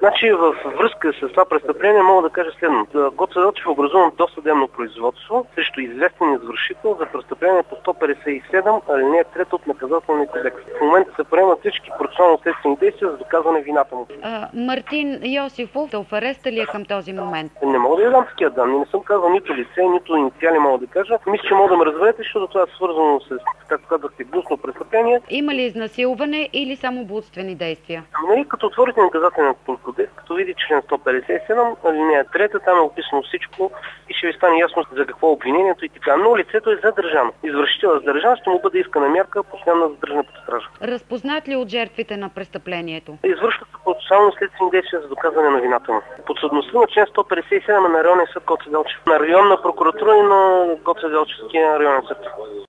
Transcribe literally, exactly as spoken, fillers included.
Значи във връзка с това престъпление мога да кажа следното. Гоце Делчев е образувано досъдебно производство срещу известен извършител за престъпление по сто петдесет и седем, алинея трета от Наказателния кодекс. В момента се приемат всички процесуално-следствени действия за доказване вината му. А, Мартин Йосифов, в ареста ли е към този момент? Не мога да я дам такива данни. Не съм казал нито лице, нито инициали мога да кажа. Мисля, че мога да ме разберете, защото това е свързано с, както казахте, гнусно престъпление. Има ли изнасилване или само блудствени действия? Ами, като отворите Наказателния кодекс, като види член сто петдесет и седем, алинея трета, там е описано всичко и ще ви стане ясно за какво е обвинението и така. Но лицето е задържано. Извършител е задържан, ще му бъде искана мярка постоянно задържане под стража. Разпознат ли от жертвите на престъплението? Извършват се процесуално следствени действия за доказване на вината му. Подсъдността на член сто петдесет и седем е на районен съд Гоце Делчев, на районна прокуратура и на Гоце Делчевския районен съд.